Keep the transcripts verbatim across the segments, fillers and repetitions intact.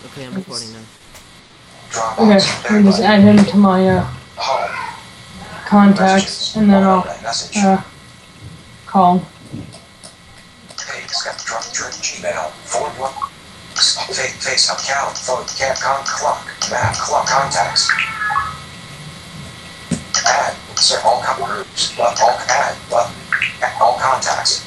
Okay, I'm recording now. Okay, I'll just add him to my uh, contacts, and then I'll uh, call him. Hey, Scott, drop drink, Gmail, forward one. Face, face account, phone, cat, con, clock, map, clock, contacts. Add, insert all com groups, but all, add, button, add all contacts.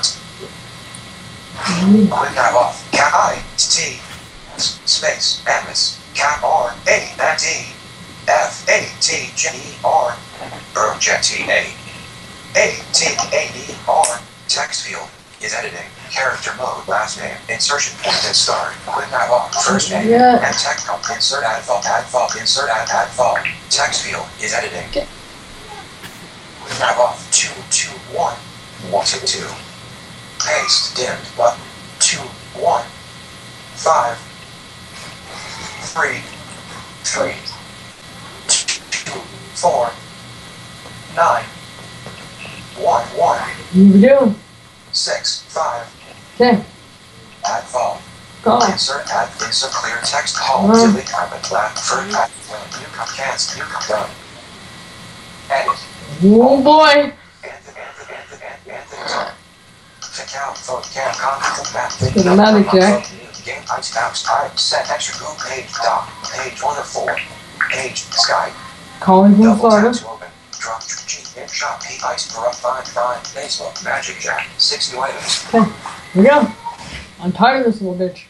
Quick dive off, cat I, T, space, Atlas, cat R, A, N, D, F, A, T, J, E, R, Burn, Jet, T, A, A, T, A, E, R, text field. Is editing. Character mode. Last name. Insertion point and start. Quick dive off. First name. Yeah. And text. Insert add file. Add file. Insert add add file. Text field is editing. Okay. Quick dive off. Two two one. One two two. Paste. Dimmed. Button. Two one. Five. Three. Three. Two. Four. Nine. One one. Here we go. Six, five. Okay. Add phone. Call. Insert add insert clear text home. Uh-huh. Delete comment black for add new com cancel new com done. Edit. Oh boy. Anthony Anthony Anthony Anthony. Check out phone cam contact map. Get the magic jack. Game ice apps type set extra Google page doc page one of four page Skype. Calling from Double Florida. tap to open. Drop G in shop P ice for up find find Facebook magic jack six new items. Okay. Here we go. I'm tired of this little bitch.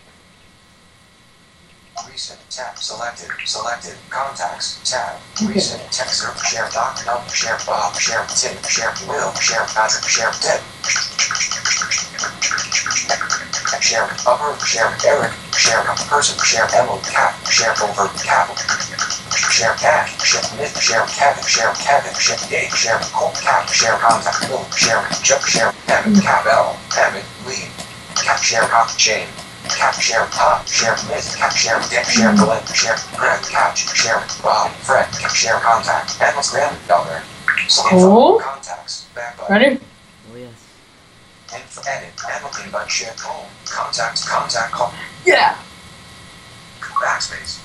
Recent tab selected selected contacts tab Okay. recent text group share doc number share Bob share Tim share Will share Patrick share Ted share upper share Eric share person share Emily Cat share over Cap share Cat share Myth share Kevin share Kevin share Dave share Cole Cap share contact Will share Chuck share Evan Cap L Evan Lee Cap share Hop Jane Cap share Pop share Myth Cap share Dick share Glenn share Greg Catch share Bob Fred Cap share contact Endless Granddaughter Cool. contacts back button Ready? Oh yes. info edit Emily but share home contacts contact call Yeah. backspace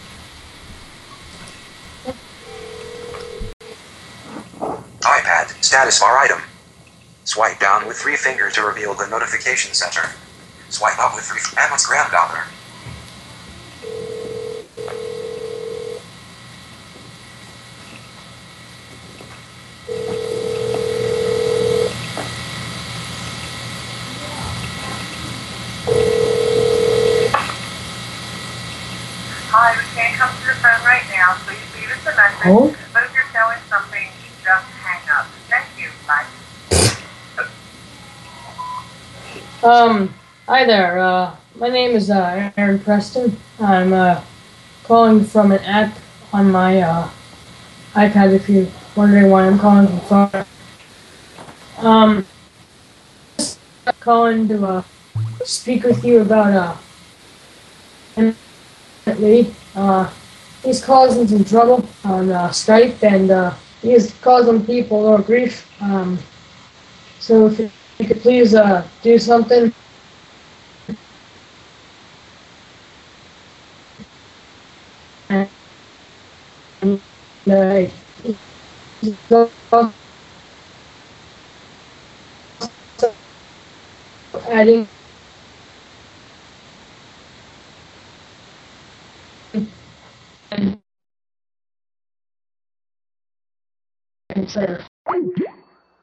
iPad status bar item. Swipe down with three fingers to reveal the notification center. Swipe up with three. Emma's granddaughter. Hi, we can't come to the phone right now. Please leave us a message. Oh. But if you're selling something, just hang up. Thank you. Bye. Um. Hi there. Uh, my name is uh, Aaron Preston. I'm uh, calling from an app on my uh, iPad. If you're wondering why I'm calling from Florida. Um. Just calling to uh, speak with you about uh. Lee. Uh, he's causing some trouble on uh, Skype, and uh, he is causing people a little grief. Um, so if you, you could please uh, do something. And, uh, he's also adding and, and